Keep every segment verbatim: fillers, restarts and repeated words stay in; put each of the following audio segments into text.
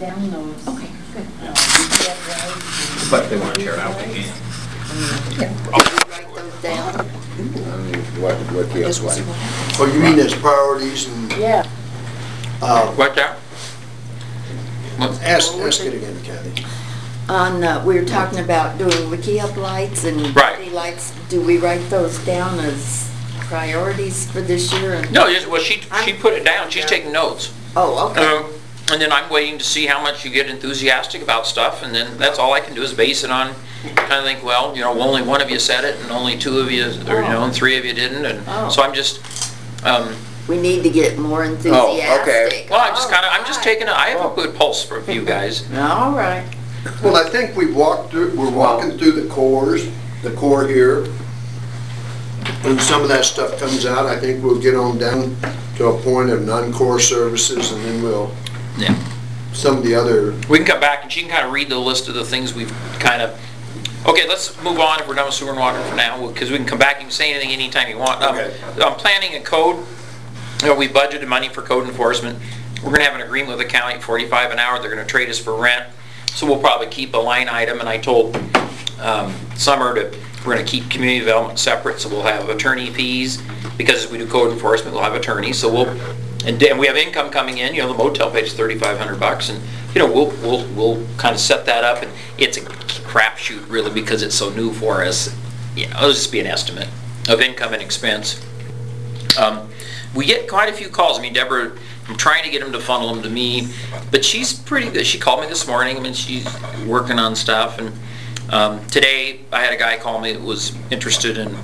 down those. Okay, good. uh, get right. But if they want to tear it out, they can. Write those down. I mean, what, what the This other was way. what- Oh, you mean as priorities and, Yeah. uh, What's that? ask, ask it again, Kathy. On, uh, we were talking about doing wiki up lights and Right. city lights. Do we write those down as priorities for this year? And- No, just, well, she, she put it down, she's taking notes. Oh, okay. Um, And then I'm waiting to see how much you get enthusiastic about stuff, and then that's all I can do is base it on, kind of think, well, you know, only one of you said it, and only two of you, or, you know, and three of you didn't, and Oh. so I'm just, um, We need to get more enthusiastic. well, I'm just kind of, I'm just All taking, a I have a good pulse for you guys. right. All right. Well, I think we walked through, we're walking through the cores, the core here. When some of that stuff comes out, I think we'll get on down to a point of non-core services, and then we'll, Yeah. some of the other, We can come back and she can kind of read the list of the things we've kind of, okay, let's move on if we're done with sewer and water for now, because we can come back and say anything anytime you want. Um, Okay. I'm planning a code, you know, we budgeted money for code enforcement. We're gonna have an agreement with the county at forty-five an hour, they're gonna trade us for rent. So we'll probably keep a line item, and I told um, Summer that we're gonna keep community development separate, so we'll have attorney fees, because if we do code enforcement, we'll have attorneys, so we'll, and then we have income coming in, you know, the motel pays thirty-five hundred bucks, and, you know, we'll, we'll, we'll kind of set that up, and it's a crapshoot really, because it's so new for us. Yeah, it'll just be an estimate of income and expense. Um, we get quite a few calls. I mean, Deborah, I'm trying to get them to funnel them to me, but she's pretty good. She called me this morning. I mean, she's working on stuff, and um, today I had a guy call me that was interested in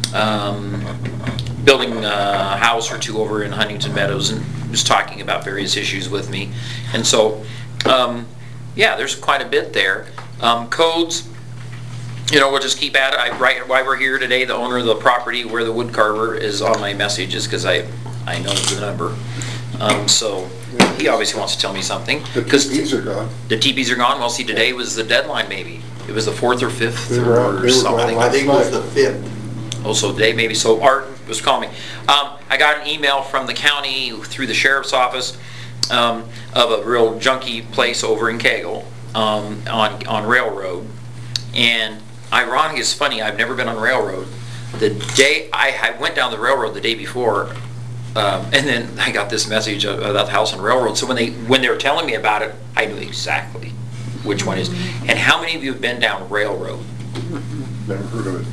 um, building a house or two over in Huntington Meadows, and was talking about various issues with me. And so, um, yeah, there's quite a bit there. Um, codes, you know, we'll just keep at it. I, right while we're here today, the owner of the property where the wood carver is on my messages, because I, I know the number. Um, so he obviously wants to tell me something. The Because teepees are gone. the teepees are gone. Well, see, today was the deadline maybe. It was the fourth or fifth They were out- they or were something. gone I think it was the fifth. Also today maybe, so Art was calling me. Um, I got an email from the county through the sheriff's office um, of a real junky place over in Cagle um, on, on Railroad. And ironic is funny, I've never been on Railroad. The day, I, I went down the railroad the day before, um, and then I got this message about the house on Railroad. So when they, when they were telling me about it, I knew exactly which one it is. And how many of you have been down Railroad? Never heard of it.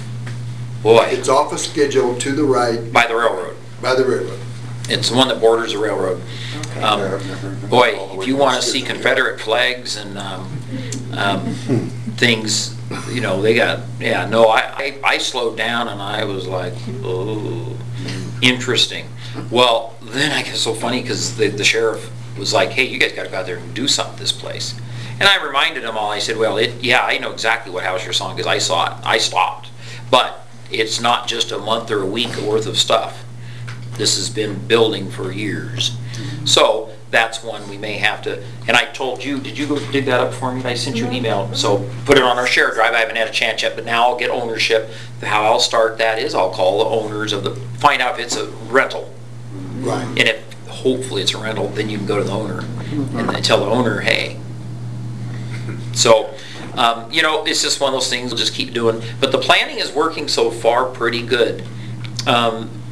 Boy, It's off a schedule to the right by the railroad. by the railroad. It's the one that borders the railroad. Yeah, Um, I've never been boy, all the if way you to want the to see schedule. Confederate flags and um, um, things, you know, they got, yeah, no, I, I, I slowed down and I was like, oh, interesting. Well, then I guess so funny because the, the sheriff was like, hey, you guys got to go out there and do something with this place. And I reminded him all, I said, well, it, yeah, I know exactly what house you're selling because I saw it. I stopped. But it's not just a month or a week worth of stuff. This has been building for years. So that's one we may have to, and I told you, did you go dig that up for me? I sent you an email. So put it on our share drive. I haven't had a chance yet, but now I'll get ownership. How I'll start that is I'll call the owners of the, find out if it's a rental. Right. And if hopefully it's a rental, then you can go to the owner and then tell the owner, hey. So, um, you know, it's just one of those things we'll just keep doing. But the planning is working so far pretty good. Um,